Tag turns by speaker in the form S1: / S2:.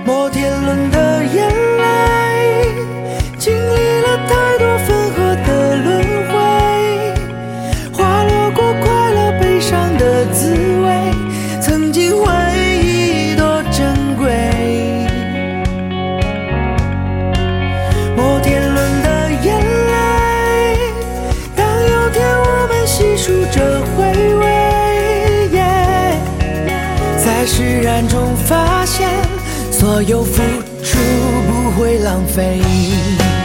S1: 摩天轮的眼泪，经历了太多分合的轮回，滑落过快乐悲伤的滋味，曾经回忆多珍贵。摩天轮的眼泪，当有天我们细数着回味，在释然中发现所有付出不会浪费。